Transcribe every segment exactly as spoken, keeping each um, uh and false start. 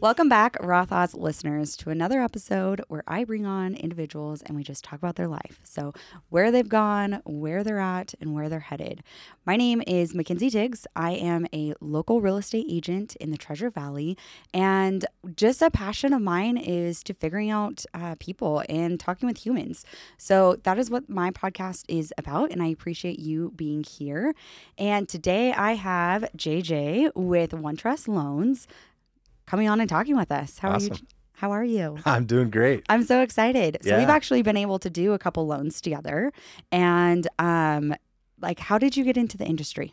Welcome back, Raw Thoughts listeners, to another episode where I bring on individuals and we just talk about their life. So, where they've gone, where they're at, and where they're headed. My name is Mackenzie Tiggs. I am a local real estate agent in the Treasure Valley, and just a passion of mine is to figuring out uh, people and talking with humans. So, that is what my podcast is about, and I appreciate you being here. And today I have J J with OneTrust Loans coming on and talking with us. How Awesome. are you? How are you? I'm doing great. I'm so excited. So Yeah. we've actually been able to do a couple loans together. And um, like, how did you get into the industry?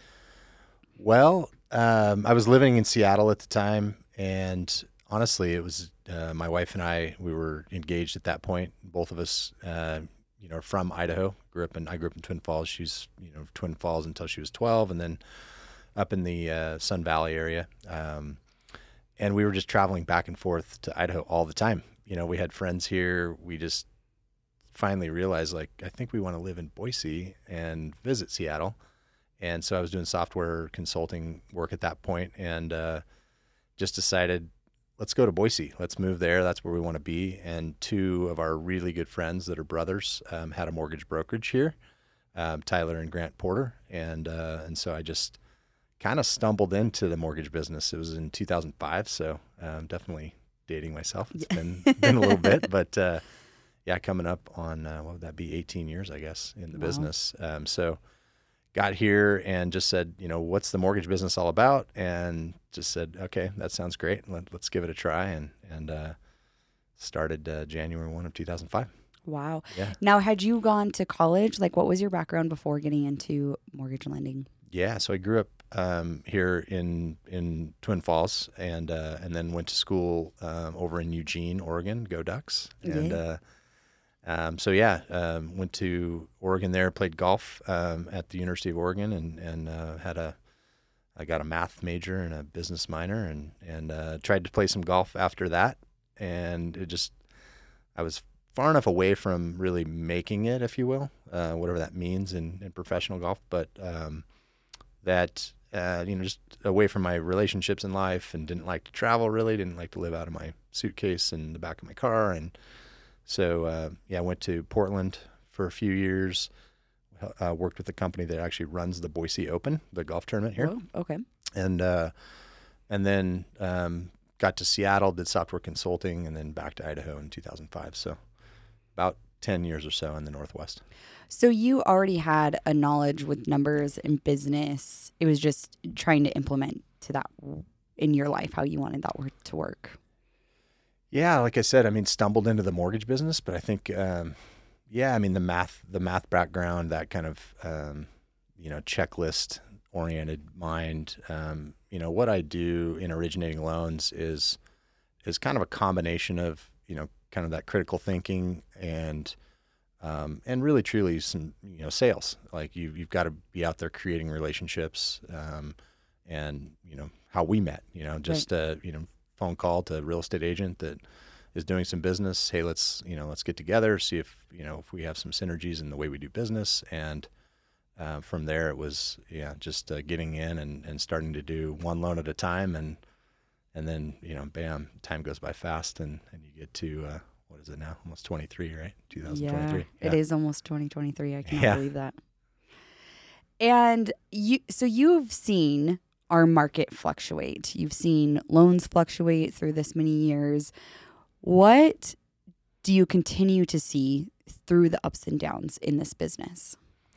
Well, um, I was living in Seattle at the time, and honestly, it was uh, my wife and I. We were engaged at that point. Both of us, uh, you know, are from Idaho. Grew up in I grew up in Twin Falls. She's you know Twin Falls until she was twelve, and then up in the uh, Sun Valley area. Um, And we were just traveling back and forth to Idaho all the time. You know, we had friends here. We just finally realized, like, I think we want to live in Boise and visit Seattle. And so I was doing software consulting work at that point, and uh, just decided, let's go to Boise. Let's move there. That's where we want to be. And two of our really good friends that are brothers um, had a mortgage brokerage here, um, Tyler and Grant Porter. And uh, and so I just kind of stumbled into the mortgage business. It was in two thousand five, so um, definitely dating myself. It's been been a little bit, but uh, yeah, coming up on uh, what would that be? eighteen years, I guess, in the Wow. business. Um, so got here and just said, you know, what's the mortgage business all about? And just said, okay, that sounds great. Let, let's give it a try, and and uh, started uh, January first of two thousand five. Wow. Yeah. Now, had you gone to college? Like, what was your background before getting into mortgage lending? Yeah, so I grew up um, here in in Twin Falls, and uh, and then went to school um, over in Eugene, Oregon. Go Ducks! And Yeah. uh, um, so yeah, um, went to Oregon there, played golf um, at the University of Oregon, and and uh, had a I got a math major and a business minor, and and uh, tried to play some golf after that, and it just I was far enough away from really making it, if you will, uh, whatever that means in, in professional golf, but um, that, uh, you know, just away from my relationships in life, and didn't like to travel really, didn't like to live out of my suitcase in the back of my car. And so, uh, yeah, I went to Portland for a few years, uh, worked with the company that actually runs the Boise Open, the golf tournament here. Whoa, okay. And, uh, and then um, got to Seattle, did software consulting, and then back to Idaho in two thousand five. So about ten years or so in the Northwest. So you already had a knowledge with numbers and business. It was just trying to implement to that in your life, how you wanted that work to work. Yeah, like I said, I mean, stumbled into the mortgage business, but I think, um, yeah, I mean, the math, the math background, that kind of, um, you know, checklist oriented mind. Um, you know, what I do in originating loans is is kind of a combination of, you know, kind of that critical thinking and um, and really truly some, you know, sales. Like you you've got to be out there creating relationships, um, and you know how we met. You know, just Right. a you know phone call to a real estate agent that is doing some business. Hey, let's you know let's get together, see if you know if we have some synergies in the way we do business. And uh, from there, it was yeah just uh, getting in and, and starting to do one loan at a time, and and then you know bam, time goes by fast, and and you get to uh, what is it now? Almost twenty-three, right? twenty twenty-three. Yeah, it is almost twenty twenty-three. I cannot Yeah. believe that. And you, so you've seen our market fluctuate. You've seen loans fluctuate through this many years. What do you continue to see through the ups and downs in this business?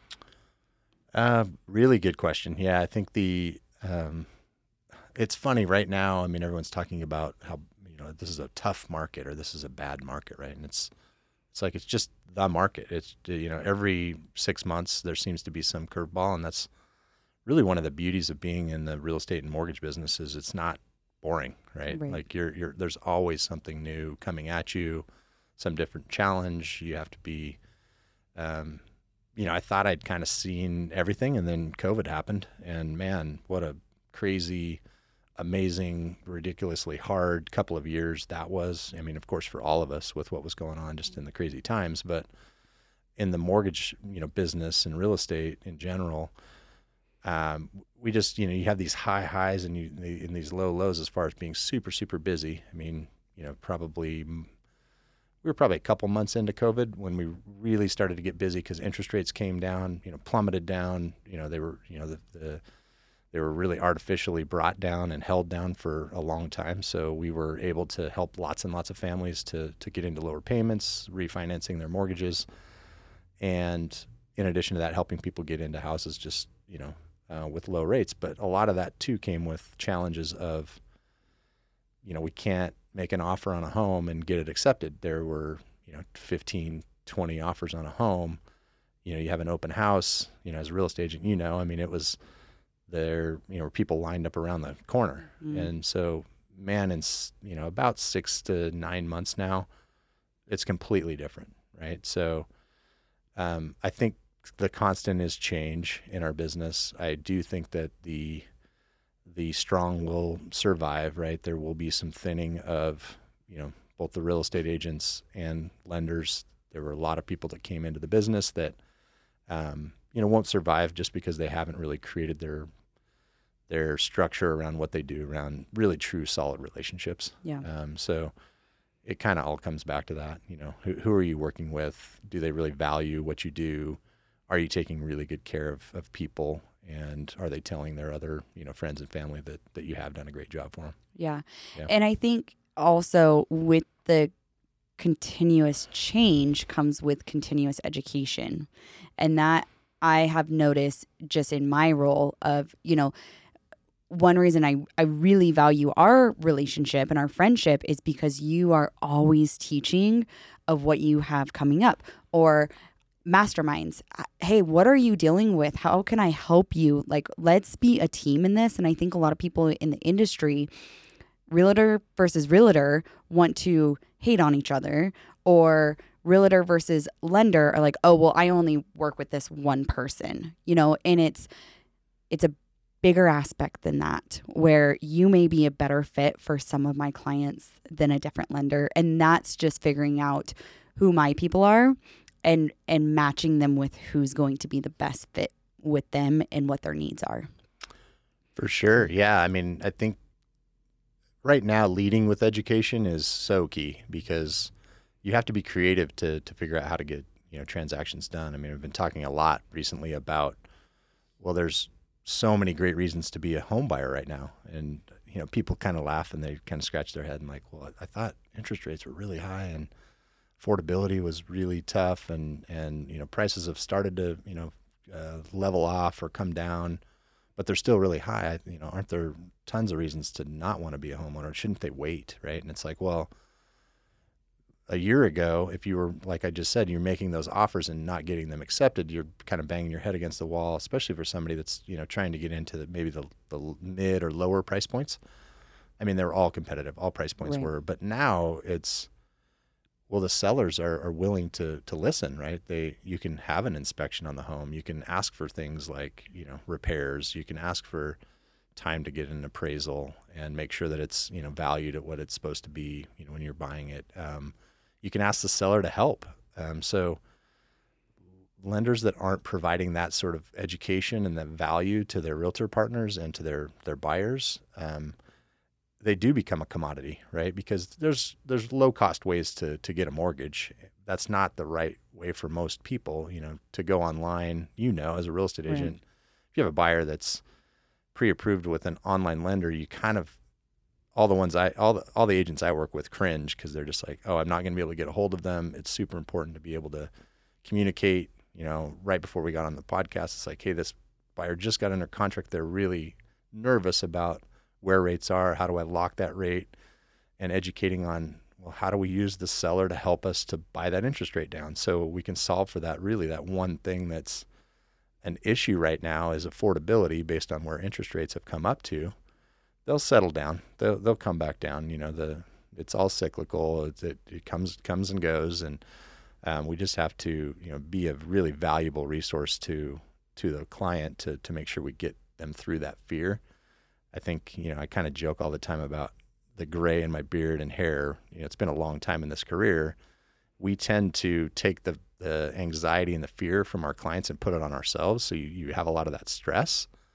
Uh, really good question. Yeah, I think the um, it's funny right now. I mean, everyone's talking about how you know this is a tough market or this is a bad market, right? And it's it's like it's just the market. It's you know every six months there seems to be some curveball, and that's really one of the beauties of being in the real estate and mortgage business is it's not boring, right? Right. Like you're you're there's always something new coming at you, some different challenge. You have to be. Um, you know, I thought I'd kind of seen everything, and then COVID happened, and man, what a crazy, amazing, ridiculously hard couple of years that was. I mean, of course, for all of us with what was going on just in the crazy times, but in the mortgage, you know, business and real estate in general, um, we just, you know, you have these high highs and you in these low lows as far as being super, super busy. I mean, you know, probably we were probably a couple months into COVID when we really started to get busy because interest rates came down, you know, plummeted down. You know, they were, you know, the, the they were really artificially brought down and held down for a long time. So we were able to help lots and lots of families to to get into lower payments, refinancing their mortgages, and in addition to that, helping people get into houses just, you know, uh, with low rates. But a lot of that too came with challenges of, you know, we can't make an offer on a home and get it accepted. There were, you know, fifteen, twenty offers on a home. You know, you have an open house, you know, as a real estate agent, you know, I mean, it was there, you know, people lined up around the corner. Mm. And so, man, in, you know, about six to nine months now, it's completely different, right? So um, I think the constant is change in our business. I do think that the the strong will survive, right? There will be some thinning of, you know, both the real estate agents and lenders. There were a lot of people that came into the business that, um, you know, won't survive just because they haven't really created their their structure around what they do around really true solid relationships. Yeah. Um, so it kind of all comes back to that, you know, who, who are you working with? Do they really value what you do? Are you taking really good care of, of people? And are they telling their other, you know, friends and family that, that you have done a great job for them? Yeah. Yeah. And I think also with the continuous change comes with continuous education. And that I have noticed just in my role of, you know, one reason I, I really value our relationship and our friendship is because you are always teaching of what you have coming up, or masterminds. Hey, what are you dealing with? How can I help you? Like, let's be a team in this. And I think a lot of people in the industry, realtor versus realtor, want to hate on each other, or realtor versus lender are like, oh, well, I only work with this one person, you know, and it's, it's a bigger aspect than that, where you may be a better fit for some of my clients than a different lender. And that's just figuring out who my people are and and matching them with who's going to be the best fit with them and what their needs are. For sure. Yeah. I mean, I think right now leading with education is so key because you have to be creative to to figure out how to get, you know, transactions done. I mean, we've been talking a lot recently about, well, there's so many great reasons to be a home buyer right now. And, you know, people kind of laugh and they kind of scratch their head and like, well, I thought interest rates were really high and affordability was really tough, and, and you know, prices have started to, you know, uh, level off or come down, but they're still really high. You know, aren't there tons of reasons to not want to be a homeowner? Shouldn't they wait, right? And it's like, well, a year ago, if you were, like I just said, you're making those offers and not getting them accepted, you're kind of banging your head against the wall, especially for somebody that's, you know, trying to get into the, maybe the, the mid or lower price points. I mean, they were all competitive, all price points Right. were, but now it's, well, the sellers are, are willing to to listen, right? They you can have an inspection on the home. You can ask for things like, you know, repairs. You can ask for time to get an appraisal and make sure that it's, you know, valued at what it's supposed to be, you know, when you're buying it. Um, you can ask the seller to help. Um, so lenders that aren't providing that sort of education and that value to their realtor partners and to their their buyers, um, they do become a commodity, right? Because there's there's low cost ways to to get a mortgage. That's not the right way for most people, you know, to go online, you know, as a real estate agent. Right. If you have a buyer that's pre-approved with an online lender, you kind of, all the ones I, all the, all the agents I work with cringe because they're just like, oh, I'm not going to be able to get a hold of them. It's super important to be able to communicate, you know, right before we got on the podcast. It's like, hey, this buyer just got under contract. They're really nervous about where rates are, how do I lock that rate, and educating on, well, how do we use the seller to help us to buy that interest rate down so we can solve for that, really that one thing that's an issue right now is affordability based on where interest rates have come up to. They'll settle down. They'll they'll come back down. You know, the it's all cyclical. It's, it it comes comes and goes, and um, we just have to, you know, be a really valuable resource to to the client to to make sure we get them through that fear. I think, you know, I kind of joke all the time about the gray in my beard and hair. You know, it's been a long time in this career. We tend to take the, the anxiety and the fear from our clients and put it on ourselves. So you, you have a lot of that stress.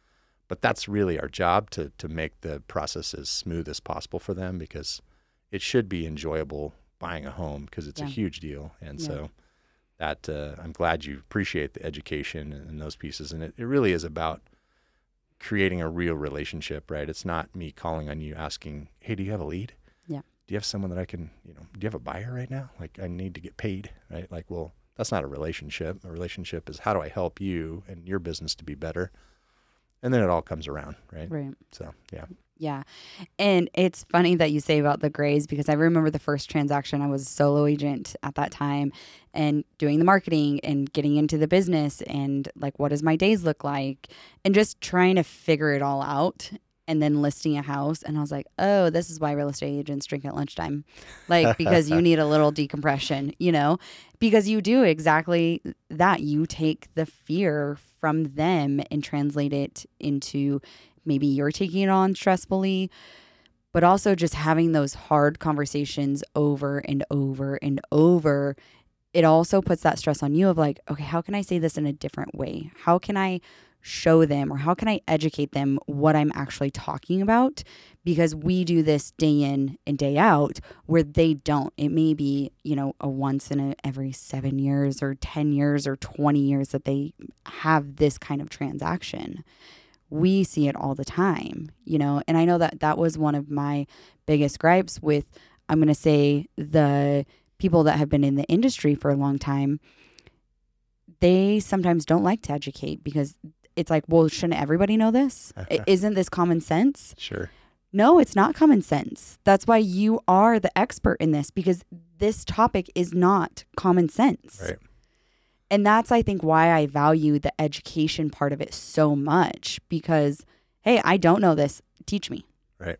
but that's really our job to to make the process as smooth as possible for them, because it should be enjoyable buying a home, because it's Yeah. a huge deal. And Yeah. so that uh, I'm glad you appreciate the education and, and those pieces. And it, it really is about creating a real relationship, right? It's not me calling on you asking, hey, do you have a lead? Yeah. Do you have someone that I can, you know, do you have a buyer right now? Like, I need to get paid, right? Like, well, that's not a relationship. A relationship is, how do I help you and your business to be better? And then it all comes around, right? Right. So, yeah. Yeah. And it's funny that you say about the grays, because I remember the first transaction. I was a solo agent at that time and doing the marketing and getting into the business and like, what does my days look like? And just trying to figure it all out and then listing a house. And I was like, oh, this is why real estate agents drink at lunchtime. Like, because you need a little decompression, you know, because you do exactly that. You take the fear from them and translate it into, maybe you're taking it on stressfully, but also just having those hard conversations over and over and over. It also puts that stress on you of like, okay, how can I say this in a different way? How can I show them, or how can I educate them what I'm actually talking about? Because we do this day in and day out where they don't. It may be, you know, a once in a, every seven years or ten years or twenty years that they have this kind of transaction. We see it all the time, you know, and I know that that was one of my biggest gripes with, I'm going to say, the people that have been in the industry for a long time. They sometimes don't like to educate, because it's like, well, shouldn't everybody know this? Isn't this common sense? Sure. No, it's not common sense. That's why you are the expert in this, because this topic is not common sense. Right. And that's, I think, why I value the education part of it so much, because, hey, I don't know this. Teach me. Right.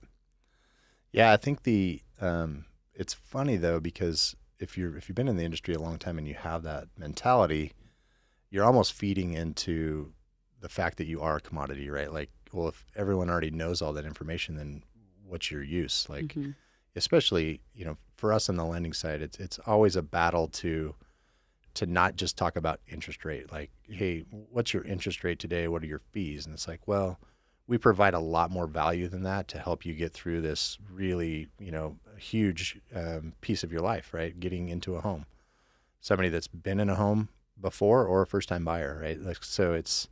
Yeah, I think the um, it's funny though, because if you're if you've been in the industry a long time and you have that mentality, you're almost feeding into the fact that you are a commodity, right? Like, well, if everyone already knows all that information, then what's your use? Like, Mm-hmm. especially, you know, for us on the lending side, it's it's always a battle to to not just talk about interest rate. Like, hey, what's your interest rate today? What are your fees? And it's like, well, we provide a lot more value than that to help you get through this really, you know, huge um, piece of your life, right? Getting into a home. Somebody that's been in a home before, or a first-time buyer, right? Like, so it's,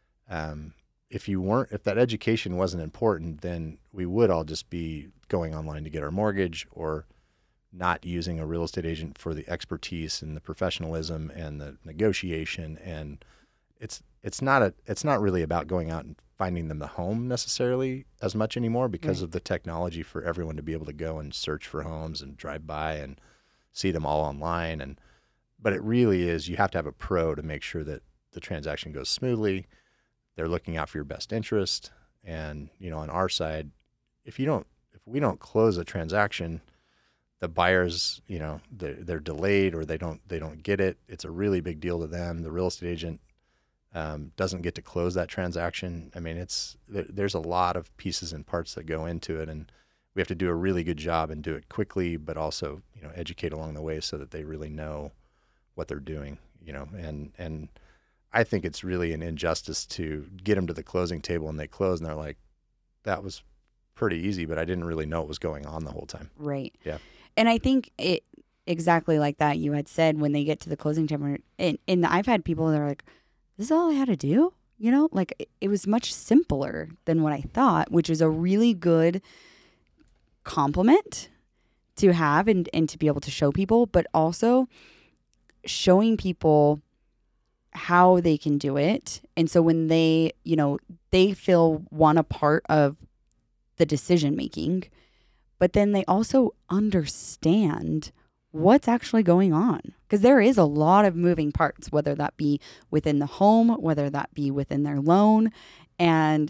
um, if you weren't, if that education wasn't important, then we would all just be going online to get our mortgage, or not using a real estate agent for the expertise and the professionalism and the negotiation. And it's it's not a it's not really about going out and finding them the home necessarily as much anymore, because Right. of the technology for everyone to be able to go and search for homes and drive by and see them all online. And but it really is, you have to have a pro to make sure that the transaction goes smoothly. They're looking out for your best interest. And, you know, on our side, if you don't if we don't close a transaction, the buyers, you know, they're, they're delayed, or they don't they don't get it. It's a really big deal to them. The real estate agent um, doesn't get to close that transaction. I mean, it's there, there's a lot of pieces and parts that go into it, and we have to do a really good job and do it quickly, but also, you know, educate along the way so that they really know what they're doing, you know. And and I think it's really an injustice to get them to the closing table and they close and they're like, that was pretty easy, but I didn't really know what was going on the whole time. Right. Yeah. And I think it exactly like that you had said, when they get to the closing table, and, and I've had people that are like, this is all I had to do? You know, like it, it was much simpler than what I thought, which is a really good compliment to have and, and to be able to show people, but also showing people how they can do it. And so when they, you know, they feel one, a part of the decision making, but then they also understand what's actually going on, because there is a lot of moving parts, whether that be within the home, whether that be within their loan, and,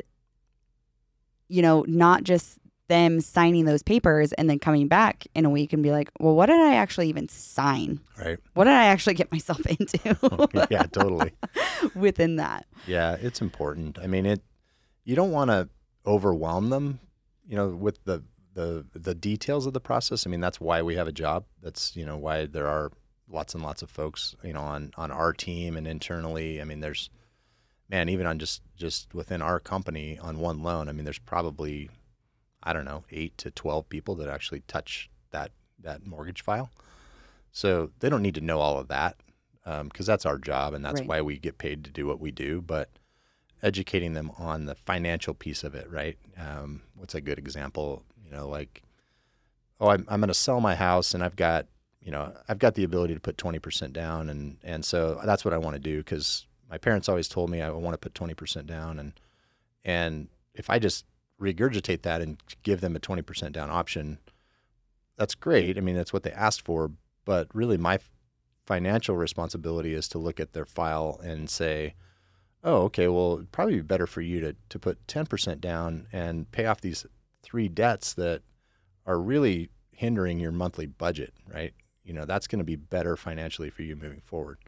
you know, not just them signing those papers and then coming back in a week and be like, well, what did I actually even sign? Right. What did I actually get myself into? Yeah, totally. Within that. Yeah, it's important. I mean, it, you don't want to overwhelm them, you know, with the, the, the details of the process. I mean, that's why we have a job. That's, you know, why there are lots and lots of folks, you know, on, on our team and internally. I mean, there's man, even on just, just within our company on one loan, I mean, there's probably, I don't know, eight to twelve people that actually touch that, that mortgage file. So they don't need to know all of that because um, that's our job and that's Right. why we get paid to do what we do. But educating them on the financial piece of it, right? Um, what's a good example? You know, like, oh, I'm, I'm going to sell my house and I've got, you know, I've got the ability to put twenty percent down. And, and so that's what I want to do because my parents always told me I want to put twenty percent down. And, and if I just regurgitate that and give them a twenty percent down option, that's great. I mean, that's what they asked for. But really my financial responsibility is to look at their file and say, oh, okay, well, it'd probably be better for you to, to put ten percent down and pay off these three debts that are really hindering your monthly budget, right? You know, that's going to be better financially for you moving forward.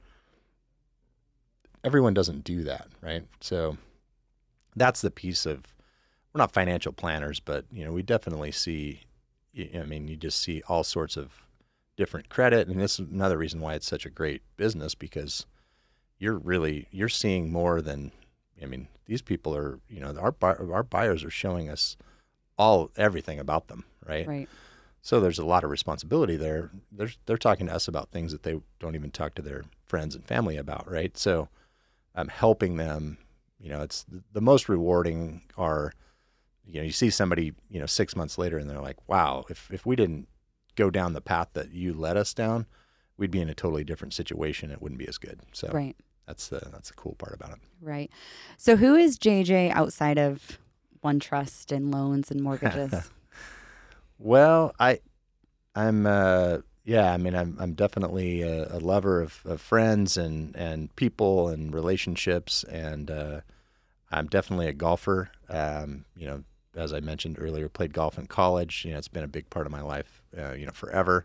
Everyone doesn't do that, right? So that's the piece of, we're not financial planners, but, you know, we definitely see, I mean, you just see all sorts of different credit. And this is another reason why it's such a great business because you're really, you're seeing more than, I mean, these people are, you know, our our buyers are showing us all, everything about them, right? Right. So there's a lot of responsibility there. They're, they're talking to us about things that they don't even talk to their friends and family about, right? So I'm helping them, you know, it's the most rewarding are, you know, you see somebody, you know, six months later and they're like, wow, if, if we didn't go down the path that you led us down, we'd be in a totally different situation. It wouldn't be as good. So Right. that's the, that's the cool part about it. Right. So who is J J outside of OneTrust and loans and mortgages? Well, I, I'm, uh, yeah, I mean, I'm, I'm definitely a, a lover of, of friends and, and people and relationships. And, uh, I'm definitely a golfer. Um, you know, as I mentioned earlier, played golf in college. You know, it's been a big part of my life, uh, you know, forever.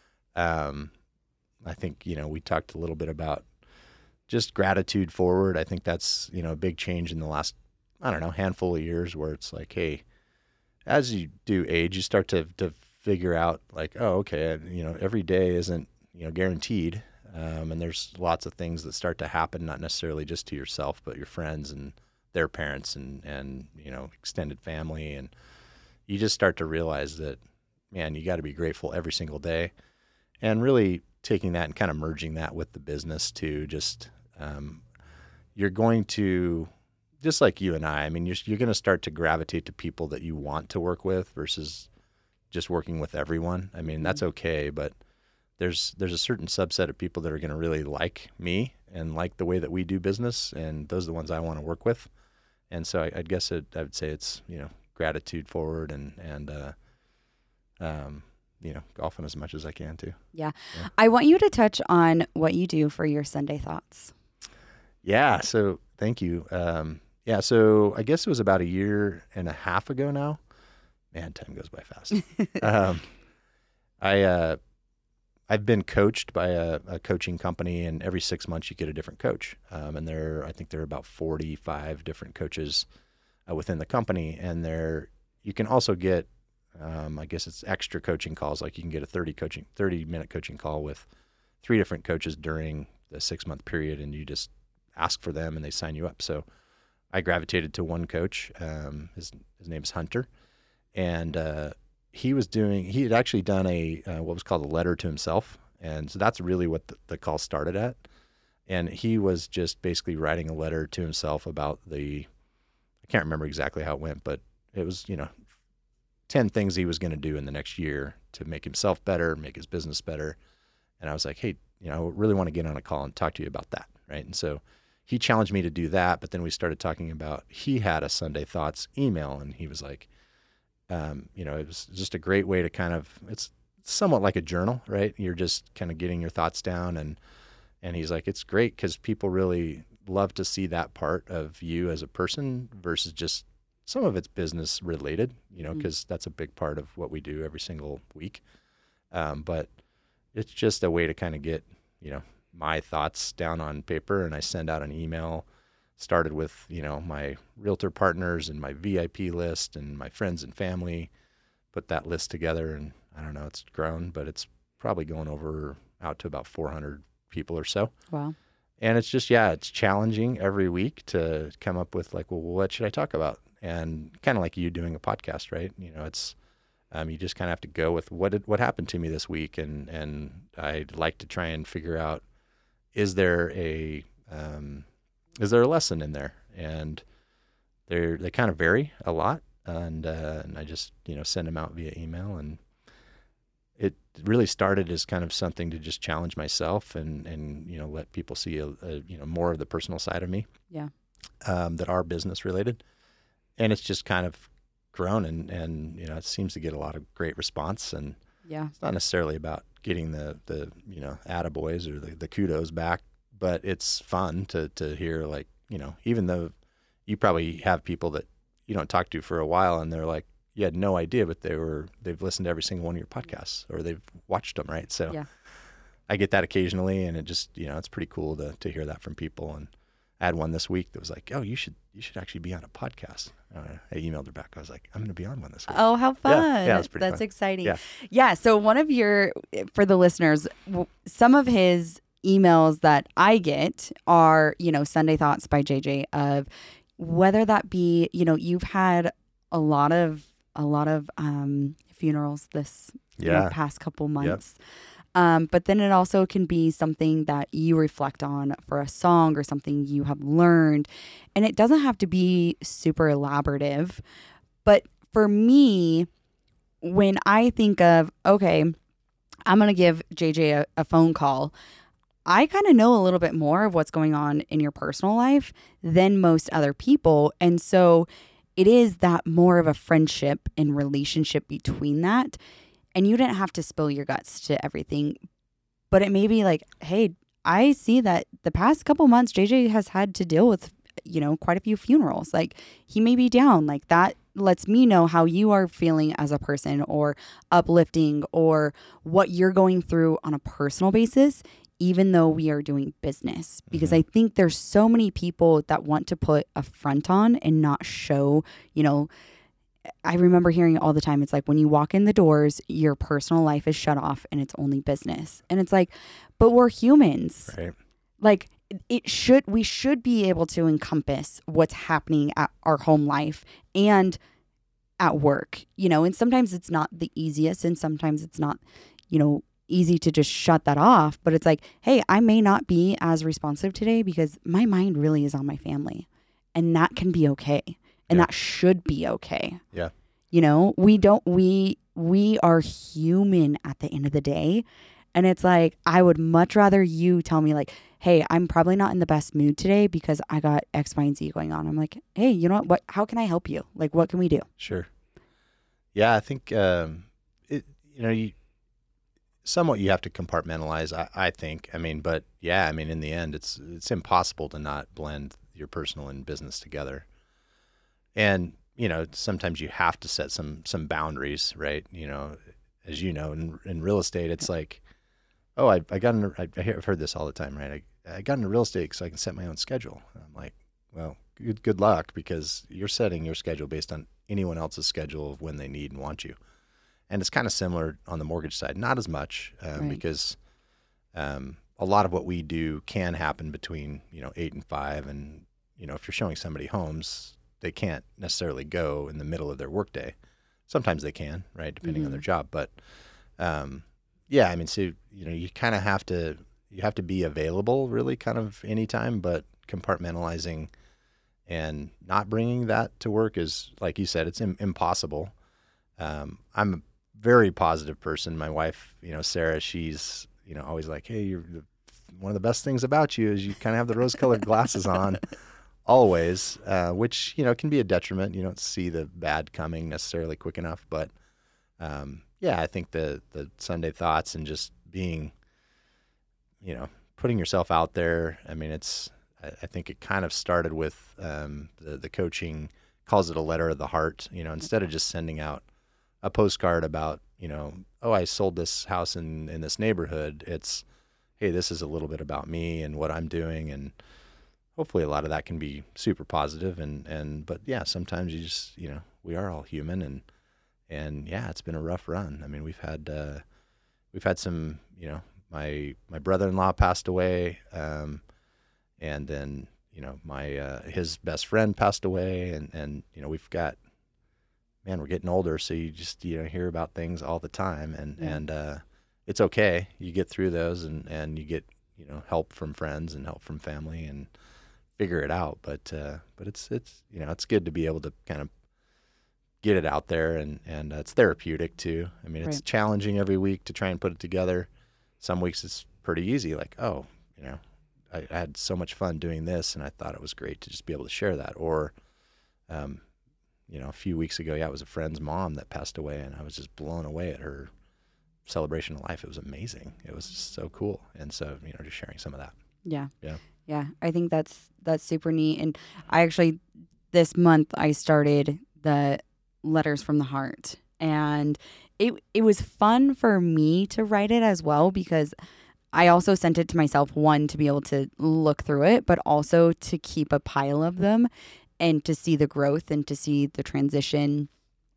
Um, I think, you know, we talked a little bit about just gratitude forward. I think that's, you know, a big change in the last, I don't know, handful of years where it's like, hey, as you do age, you start to, to figure out like, oh, okay, you know, every day isn't, you know, guaranteed. Um, and there's lots of things that start to happen, not necessarily just to yourself, but your friends and their parents and, and, you know, extended family. And you just start to realize that, man, you got to be grateful every single day and really taking that and kind of merging that with the business too. Just, um, you're going to, just like you and I, I mean, you're, you're going to start to gravitate to people that you want to work with versus just working with everyone. I mean, that's okay, but there's, there's a certain subset of people that are going to really like me and like the way that we do business. And those are the ones I want to work with. And so I, I guess it, I would say it's, you know, gratitude forward and, and, uh, um, you know, golfing as much as I can too. Yeah. Yeah. I want you to touch on what you do for your Sunday thoughts. Yeah. So thank you. Um, yeah. So I guess it was about a year and a half ago now. Man, time goes by fast. um, I, uh, I've been coached by a, a coaching company, and every six months you get a different coach. Um, and there, I think there are about forty-five different coaches uh, within the company. And there, you can also get, um, I guess it's extra coaching calls. Like you can get a thirty coaching, thirty minute coaching call with three different coaches during the six month period. And you just ask for them and they sign you up. So I gravitated to one coach. Um, his, his name is Hunter. And, uh, he was doing, he had actually done a, uh, what was called a letter to himself. And so that's really what the, the call started at. And he was just basically writing a letter to himself about the, I can't remember exactly how it went, but it was, you know, ten things he was going to do in the next year to make himself better, make his business better. And I was like, hey, you know, I really want to get on a call and talk to you about that. Right. And so he challenged me to do that. But then we started talking about, he had a Sunday Thoughts email, and he was like, Um, you know, it was just a great way to kind of, it's somewhat like a journal, right? You're just kind of getting your thoughts down. And, and he's like, it's great because people really love to see that part of you as a person versus just some of it's business related, you know, because mm-hmm. that's a big part of what we do every single week. Um, but it's just a way to kind of get, you know, my thoughts down on paper. And I send out an email. Started with, you know, my realtor partners and my V I P list and my friends and family, put that list together, and I don't know, it's grown, but it's probably going over out to about four hundred people or so. Wow. and it's just, yeah, it's challenging every week to come up with like, well, what should I talk about? And kind of like you doing a podcast, right? You know, it's, um, you just kind of have to go with what did, what happened to me this week. And, and I'd like to try and figure out, is there a, um, is there a lesson in there? And they're, they kind of vary a lot. And, uh, and I just, you know, send them out via email, and it really started as kind of something to just challenge myself and, and, you know, let people see, a, a, you know, more of the personal side of me. Yeah. Um, that are business related. And it's just kind of grown, and, and, you know, it seems to get a lot of great response. And Yeah. it's not necessarily about getting the, the, you know, attaboys or the, the kudos back, but it's fun to, to hear, like, you know, even though you probably have people that you don't talk to for a while and they're like, you had no idea, but they were, they've listened to every single one of your podcasts, or they've watched them. Right. So Yeah. I get that occasionally, and it just, you know, it's pretty cool to, to hear that from people. And I had one this week that was like, oh, you should, you should actually be on a podcast. Uh, I emailed her back. I was like, I'm going to be on one this week. Oh, how fun. Yeah, yeah, it's pretty That's fun. exciting. Yeah. Yeah. So one of your, for the listeners, w- some of his emails that I get are, you know, Sunday Thoughts by J J, of whether that be, you know, you've had a lot of, a lot of um, funerals this you know, Yeah. past couple months. Um, but then it also can be something that you reflect on for a song or something you have learned. And it doesn't have to be super elaborative. But for me, when I think of, okay, I'm going to give J J a, a phone call, I kind of know a little bit more of what's going on in your personal life than most other people. And so it is that more of a friendship and relationship between that. And you didn't have to spill your guts to everything. But it may be like, hey, I see that the past couple months, J J has had to deal with, you know, quite a few funerals. Like, he may be down. Like, that lets me know how you are feeling as a person, or uplifting, or what you're going through on a personal basis, even though we are doing business. Because Mhm. I think there's so many people that want to put a front on and not show, you know, I remember hearing it all the time. It's like, when you walk in the doors, your personal life is shut off and it's only business. And it's like, but we're humans. Right. Like, it should, we should be able to encompass what's happening at our home life and at work, you know, and sometimes it's not the easiest, and sometimes it's not, you know, easy to just shut that off. But it's like, hey, I may not be as responsive today because my mind really is on my family, and that can be okay. And Yeah. that should be okay. Yeah. You know, we don't, we, we are human at the end of the day. And it's like, I would much rather you tell me, like, hey, I'm probably not in the best mood today because I got X, Y, and Z going on. I'm like, hey, you know what, what, how can I help you? Like, what can we do? Sure. Yeah. I think, um, it, you know, you, somewhat you have to compartmentalize, I, I think. I mean, but yeah, I mean, in the end, it's, it's impossible to not blend your personal and business together. And, you know, sometimes you have to set some, some boundaries, right? You know, as you know, in, in real estate, it's like, oh, I, I got into, I, I've heard this all the time, right? I, I got into real estate so I can set my own schedule. And I'm like, well, good, good luck, because you're setting your schedule based on anyone else's schedule of when they need and want you. And it's kind of similar on the mortgage side, not as much, um, Right. because um, a lot of what we do can happen between, you know, eight and five. And, you know, if you're showing somebody homes, they can't necessarily go in the middle of their workday. Sometimes they can, right, depending on their Mhm. job. But um, yeah, I mean, so, you know, you kind of have to, you have to be available really kind of anytime, but compartmentalizing and not bringing that to work is, like you said, it's Im- impossible. Um, I'm a very positive person. My wife, you know, Sarah, she's, you know, always like, hey, you're the, one of the best things about you is you kind of have the rose colored glasses on always, uh, which, you know, can be a detriment. You don't see the bad coming necessarily quick enough, but um, yeah, I think the, the Sunday thoughts and just being, you know, putting yourself out there. I mean, it's, I, I think it kind of started with um, the, the coaching calls it a letter of the heart, you know, instead of just sending out a postcard about, you know, oh, I sold this house in, in this neighborhood. It's, hey, this is a little bit about me and what I'm doing. And hopefully a lot of that can be super positive. And, and, but yeah, sometimes you just, you know, we are all human, and, and yeah, it's been a rough run. I mean, we've had, uh, we've had some, you know, my, my brother-in-law passed away, um, And then, you know, my, uh, his best friend passed away, and, and, you know, we've got, man, we're getting older. So you just, you know, hear about things all the time, and, Yeah. and, uh, it's okay. You get through those, and, and you get, you know, help from friends and help from family and figure it out. But, uh, but it's, it's, you know, it's good to be able to kind of get it out there, and, and uh, it's therapeutic too. I mean, it's Right. challenging every week to try and put it together. Some weeks it's pretty easy. Like, oh, you know, I, I had so much fun doing this, and I thought it was great to just be able to share that. Or, um, you know, a few weeks ago, yeah, it was a friend's mom that passed away, and I was just blown away at her celebration of life. It was amazing. It was just so cool. And so, you know, just sharing some of that. Yeah. Yeah. Yeah. I think that's, that's super neat. And I actually, this month I started the Letters from the Heart, and it, it was fun for me to write it as well, because I also sent it to myself, one, to be able to look through it, but also to keep a pile of them and to see the growth and to see the transition.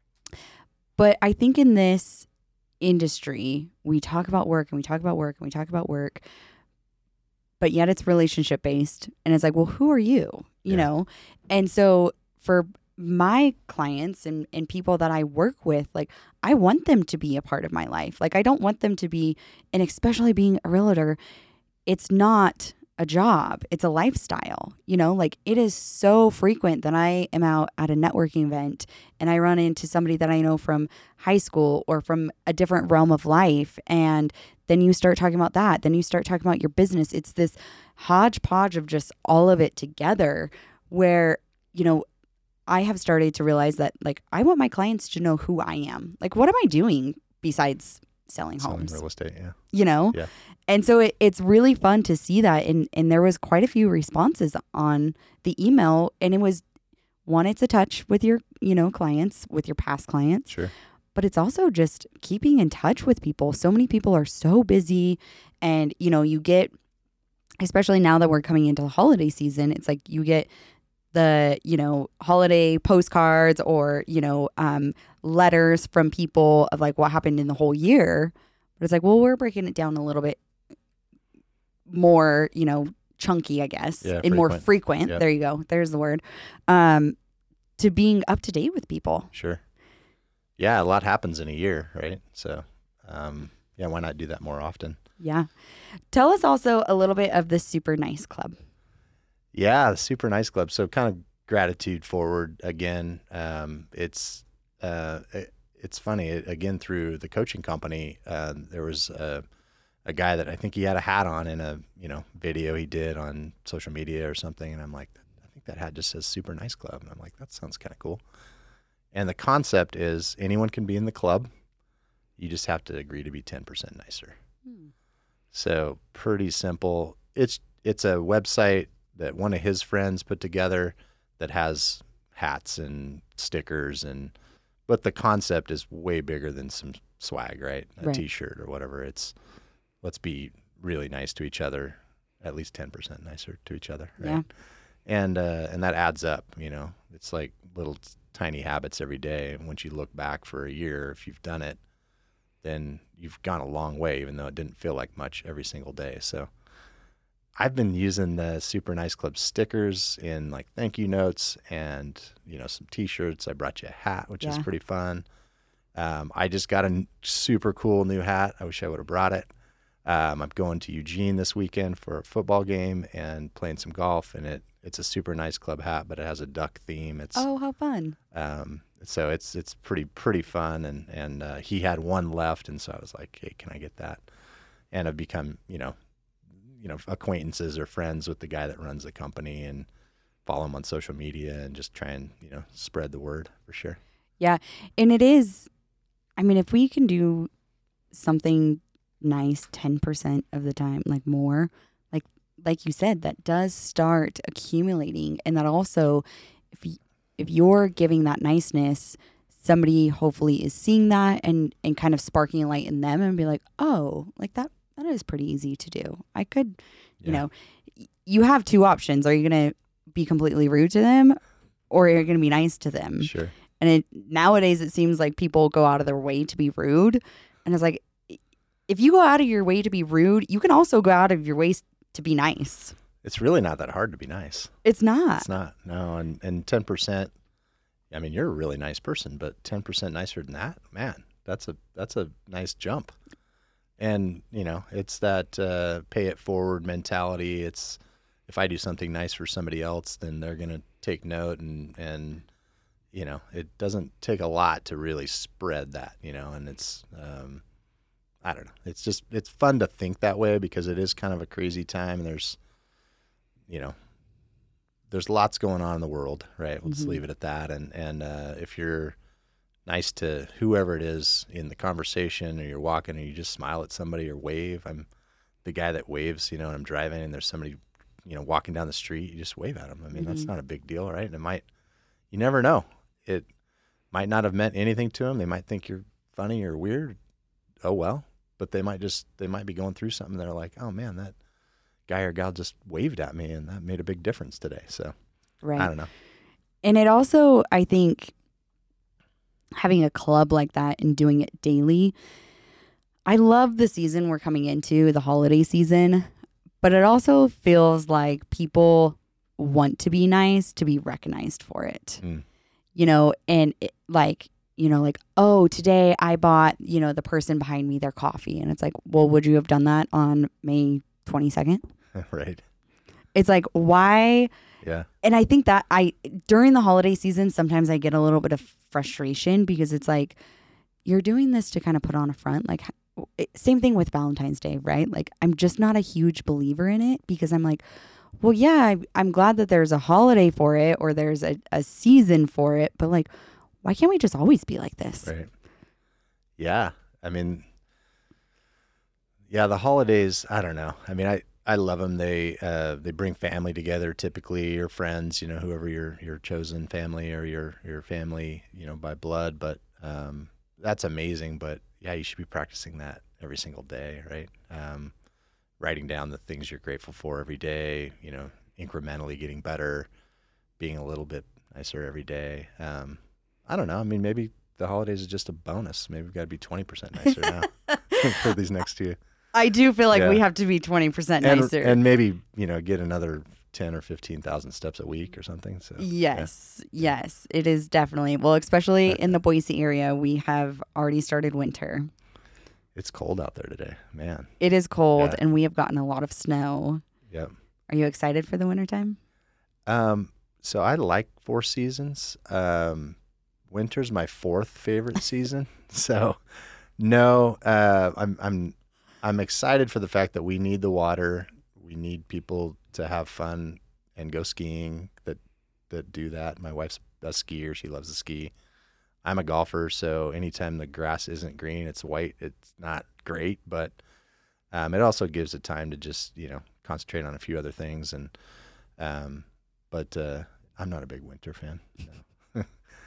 But I think in this industry, we talk about work and we talk about work and we talk about work, but yet it's relationship based. And it's like, well, who are you? You Yeah. know? And so for my clients and, and people that I work with, like, I want them to be a part of my life. Like, I don't want them to be, and especially being a realtor, it's not a job, it's a lifestyle. You know, like, it is so frequent that I am out at a networking event and I run into somebody that I know from high school or from a different realm of life. And then you start talking about that. Then you start talking about your business. It's this hodgepodge of just all of it together where, you know, I have started to realize that, like, I want my clients to know who I am. Like, what am I doing besides selling Selling homes? real estate. Yeah. You know? Yeah. And so it, it's really fun to see that. And, and there was quite a few responses on the email. And it was, one, it's a touch with your, you know, clients, with your past clients. Sure. But it's also just keeping in touch with people. So many people are so busy. And, you know, you get, especially now that we're coming into the holiday season, it's like you get the, you know, holiday postcards or, you know, um, letters from people of like what happened in the whole year. But it's like, well, we're breaking it down a little bit more, you know, chunky, I guess, Yeah, and more frequent. frequent. Yep. There you go. There's the word. Um, to being up to date with people. Sure. Yeah. A lot happens in a year, right? So, um, yeah, why not do that more often? Yeah. Tell us also a little bit of the Super Nice Club. Yeah, the Super Nice Club. So kind of gratitude forward again. Um, it's uh, it, it's funny. It, again, through the coaching company, uh, there was a, a guy that I think he had a hat on in a you know video he did on social media or something, and I'm like, I think that hat just says Super Nice Club, and I'm like, that sounds kind of cool. And the concept is anyone can be in the club. You just have to agree to be ten percent nicer. Hmm. So pretty simple. It's it's a website that one of his friends put together that has hats and stickers, and but the concept is way bigger than some swag, right? A Right. t-shirt or whatever. It's let's be really nice to each other, at least ten percent nicer to each other, right? Yeah. And uh, and that adds up, you know. It's like little t- tiny habits every day, and once you look back for a year, if you've done it, then you've gone a long way, even though it didn't feel like much every single day. So I've been using the Super Nice Club stickers in like thank you notes and, you know, some t-shirts. I brought you a hat, which is Yeah. pretty fun. Um, I just got a n- super cool new hat. I wish I would have brought it. Um, I'm going to Eugene this weekend for a football game and playing some golf, and it, it's a Super Nice Club hat, but it has a duck theme. It's, Oh, how fun. um, so it's, it's pretty, pretty fun. And, and, uh, he had one left. And so I was like, hey, can I get that? And I've become, you know, you know, acquaintances or friends with the guy that runs the company, and follow him on social media and just try and, you know, spread the word for sure. Yeah. And it is, I mean, if we can do something nice ten percent of the time, like more, like, like you said, that does start accumulating. And that also, if y- if you're giving that niceness, somebody hopefully is seeing that and, and kind of sparking a light in them and be like, oh, like that, that is pretty easy to do. I could, you Yeah. know, y- you have two options. Are you going to be completely rude to them, or are you going to be nice to them? Sure. And it, nowadays it seems like people go out of their way to be rude. And it's like, if you go out of your way to be rude, you can also go out of your way to be nice. It's really not that hard to be nice. It's not. It's not. No, and and ten percent. I mean, you're a really nice person, but ten percent nicer than that, man, that's a that's a nice jump. And you know, it's that uh, pay it forward mentality. It's if I do something nice for somebody else, then they're gonna take note, and and you know, it doesn't take a lot to really spread that. You know, and it's um, I don't know. It's just it's fun to think that way because it is kind of a crazy time, and there's you know. There's lots going on in the world, right? Let's mm-hmm. leave it at that. And and uh, if you're nice to whoever it is in the conversation, or you're walking and you just smile at somebody or wave. I'm the guy that waves, you know, and I'm driving and there's somebody, you know, walking down the street. You just wave at them. I mean, mm-hmm. that's not a big deal, right? And it might, you never know. It might not have meant anything to them. They might think you're funny or weird. Oh well, but they might just they might be going through something. They're like, oh man, that guy or gal just waved at me and that made a big difference today. So right. I don't know. And it also, I think, having a club like that and doing it daily, I love the season we're coming into, the holiday season, but it also feels like people want to be nice to be recognized for it. Mm. You know, and it, like, you know, like, oh, today I bought, you know, the person behind me their coffee. And it's like, well, would you have done that on May twenty-second? Right. It's like, why? Yeah. And I think that I, during the holiday season, sometimes I get a little bit of frustration because it's like, you're doing this to kind of put on a front. Like, same thing with Valentine's Day, right? Like, I'm just not a huge believer in it because I'm like, well, yeah, I, I'm glad that there's a holiday for it or there's a, a season for it. But like, why can't we just always be like this? Right. Yeah. I mean, yeah, the holidays, I don't know. I mean, I, I love them. They uh, they bring family together, typically, or friends, you know, whoever your your chosen family or your your family, you know, by blood. But um, that's amazing. But yeah, you should be practicing that every single day, right? Um, writing down the things you're grateful for every day, you know, incrementally getting better, being a little bit nicer every day. Um, I don't know. I mean, maybe the holidays is just a bonus. Maybe we've got to be twenty percent nicer now for these next two. I do feel like yeah. we have to be twenty percent nicer. And, and maybe, you know, get another ten or fifteen thousand steps a week or something. So Yes, yeah. yes, it is definitely. Well, especially in the Boise area, we have already started winter. It's cold out there today, man. It is cold, yeah. and we have gotten a lot of snow. Yep. Are you excited for the wintertime? Um, so I like four seasons. Um, winter's my fourth favorite season. So no, uh, I'm I'm I'm excited for the fact that we need the water. We need people to have fun and go skiing that that do that. My wife's a skier. She loves to ski. I'm a golfer, so anytime the grass isn't green, it's white, it's not great. But um, it also gives it time to just, you know, concentrate on a few other things. And um, but uh, I'm not a big winter fan. No.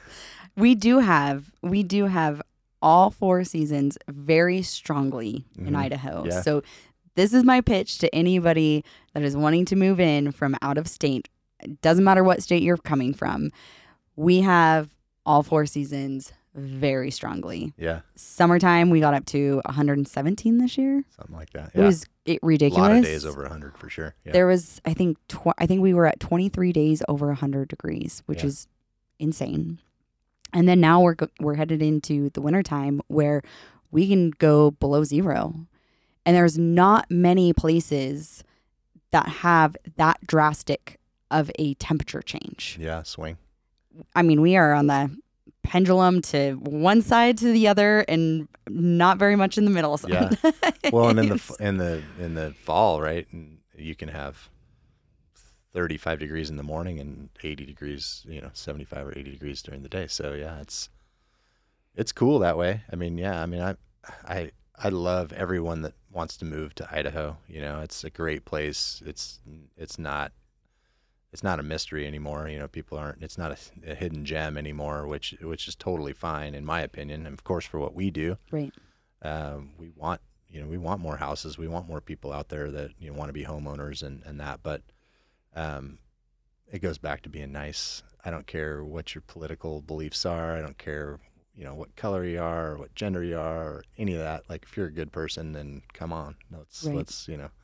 we do have we do have. all four seasons very strongly in mm-hmm. Idaho. Yeah. So this is my pitch to anybody that is wanting to move in from out of state. It doesn't matter what state you're coming from. We have all four seasons very strongly. Yeah. Summertime, we got up to one hundred seventeen this year. Something like that. Yeah. It was it, ridiculous. A lot of days over one hundred for sure. Yeah. There was, I think, tw- I think we were at twenty-three days over one hundred degrees, which yeah. is insane. And then now we're we're headed into the wintertime where we can go below zero. And there's not many places that have that drastic of a temperature change. Yeah, swing. I mean, we are on the pendulum to one side to the other and not very much in the middle. So. Yeah. Well, and in the in the in the fall, right? And you can have thirty-five degrees in the morning and eighty degrees, you know, seventy-five or eighty degrees during the day. So yeah, it's, it's cool that way. I mean, yeah, I mean, I, I, I love everyone that wants to move to Idaho. You know, it's a great place. It's, it's not, it's not a mystery anymore. You know, people aren't, it's not a, a hidden gem anymore, which, which is totally fine in my opinion. And of course, for what we do, right. Um, we want, you know, we want more houses. We want more people out there that, you know, want to be homeowners and, and that, but Um, it goes back to being nice. I don't care what your political beliefs are. I don't care, you know, what color you are or what gender you are or any of that. Like, if you're a good person, then come on, let's, right. let's, you know,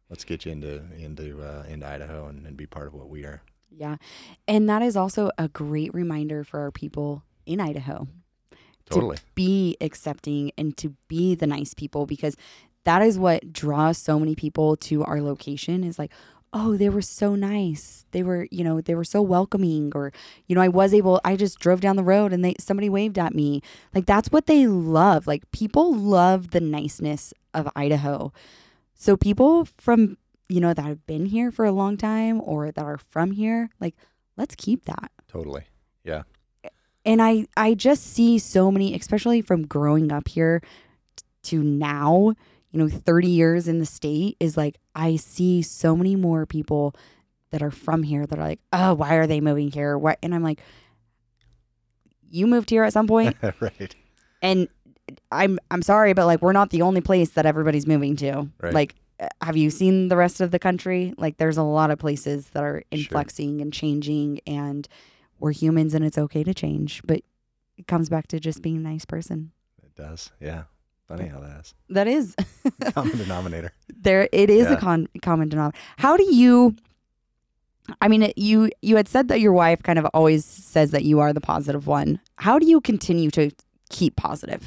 let's get you into into uh, into Idaho and, and be part of what we are. Yeah. And that is also a great reminder for our people in Idaho. Totally. To be accepting and to be the nice people, because that is what draws so many people to our location is like, oh, they were so nice. They were, you know, they were so welcoming, or, you know, I was able, I just drove down the road and they, somebody waved at me. Like, that's what they love. Like, people love the niceness of Idaho. So people from, you know, that have been here for a long time or that are from here, like, let's keep that. Totally. Yeah. And I, I just see so many, especially from growing up here to now, you know, thirty years in the state, is like, I see so many more people that are from here that are like, oh, why are they moving here? What? And I'm like, you moved here at some point. Right. And I'm, I'm sorry, but like, we're not the only place that everybody's moving to. Right. Like, have you seen the rest of the country? Like, there's a lot of places that are Sure. inflexing and changing, and we're humans and it's okay to change, but it comes back to just being a nice person. It does. Yeah. Funny how that is. That is Common denominator. there. It is Yeah. a con- common denominator. How do you, I mean, it, you, you had said that your wife kind of always says that you are the positive one. How do you continue to keep positive?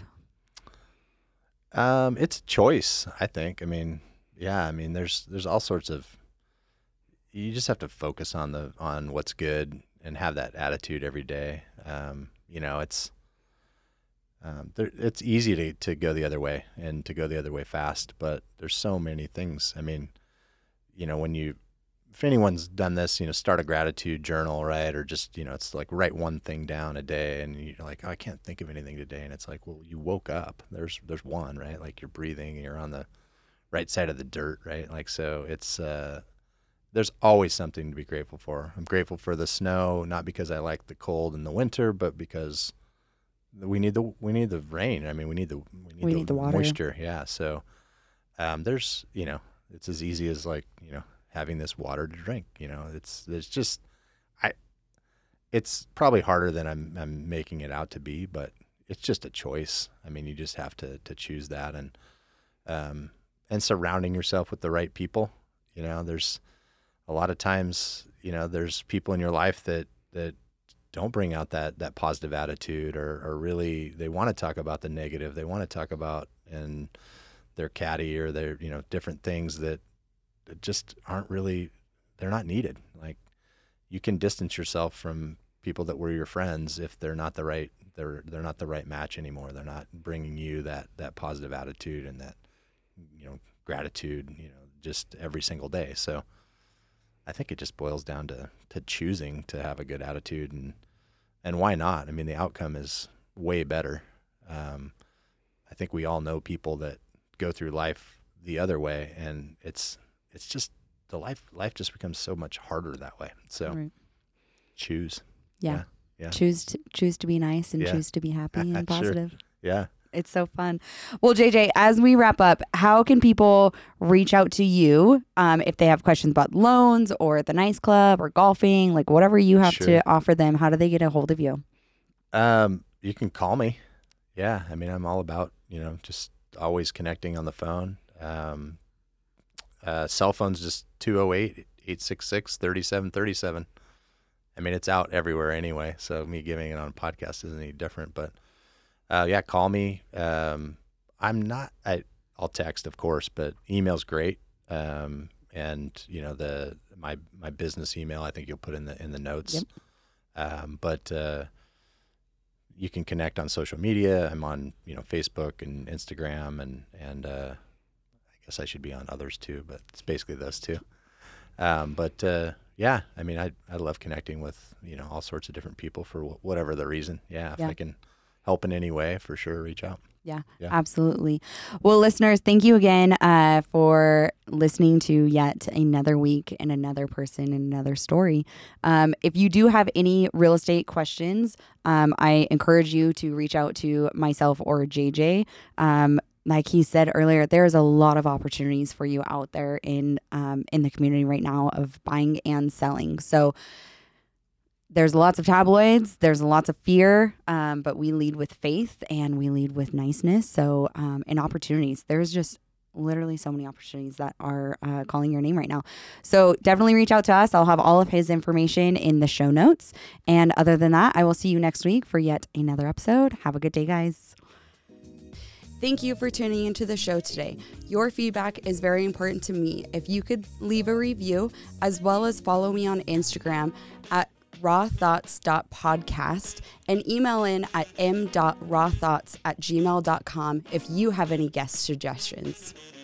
Um, it's a choice, I think. I mean, yeah, I mean, there's, there's all sorts of, you just have to focus on the, on what's good and have that attitude every day. Um, you know, it's, um, there, it's easy to, to go the other way and to go the other way fast, but there's so many things. I mean, you know, when you, if anyone's done this, you know, start a gratitude journal, right? Or just, you know, it's like write one thing down a day and you're like, oh, I can't think of anything today. And it's like, well, you woke up, there's, there's one, right? Like you're breathing, you're on the right side of the dirt, right? Like, so it's, uh, there's always something to be grateful for. I'm grateful for the snow, not because I like the cold in the winter, but because we need the, we need the rain. I mean, we need the, we need, We the, need the water. moisture. Yeah. So, um, there's, you know, it's as easy as like, you know, having this water to drink, you know, it's, there's just, I, it's probably harder than I'm, I'm making it out to be, but it's just a choice. I mean, you just have to, to choose that, and, um, and surrounding yourself with the right people. You know, there's a lot of times, you know, there's people in your life that, that don't bring out that, that positive attitude, or, or really, they want to talk about the negative. They want to talk about, and they're catty, or they're, you know, different things that, that just aren't really, they're not needed. Like, you can distance yourself from people that were your friends if they're not the right, they're, they're not the right match anymore. They're not bringing you that, that positive attitude and that, you know, gratitude, you know, just every single day. So I think it just boils down to, to choosing to have a good attitude, and, and why not? I mean, the outcome is way better. Um, I think we all know people that go through life the other way, and it's, it's just the life, life just becomes so much harder that way. So Right. choose. Yeah. Yeah. Yeah. Choose to, choose to be nice and Yeah. choose to be happy and Sure. positive. Yeah. It's so fun. Well, J J, as we wrap up, how can people reach out to you um, if they have questions about loans or the Nice Club or golfing, like whatever you have Sure. to offer them? How do they get a hold of you? Um, you can call me. Yeah. I mean, I'm all about, you know, just always connecting on the phone. Um, uh, cell phone's just two oh eight, eight six six, three seven three seven. I mean, it's out everywhere anyway, so me giving it on a podcast isn't any different, but, uh, yeah, call me. Um, I'm not, I, I'll text, of course, but email's great. Um, and you know, the, my, my business email, I think you'll put in the, in the notes. Yep. Um, but, uh, you can connect on social media. I'm on, you know, Facebook and Instagram, and, and, uh, I guess I should be on others too, but it's basically those two. Um, but, uh, yeah, I mean, I, I love connecting with, you know, all sorts of different people for wh- whatever the reason. Yeah. If Yeah. I can help in any way, for sure, reach out. Yeah, Yeah. absolutely. Well, listeners, thank you again uh, for listening to yet another week and another person and another story. Um, if you do have any real estate questions, um, I encourage you to reach out to myself or J J. Um, like he said earlier, there's a lot of opportunities for you out there in um, in the community right now of buying and selling. So there's lots of tabloids, there's lots of fear, um, but we lead with faith and we lead with niceness. So, um, and opportunities, there's just literally so many opportunities that are uh, calling your name right now. So definitely reach out to us. I'll have all of his information in the show notes. And other than that, I will see you next week for yet another episode. Have a good day, guys. Thank you for tuning into the show today. Your feedback is very important to me. If you could leave a review, as well as follow me on Instagram at raw thoughts dot podcast and email in at m dot raw thoughts at gmail dot com if you have any guest suggestions.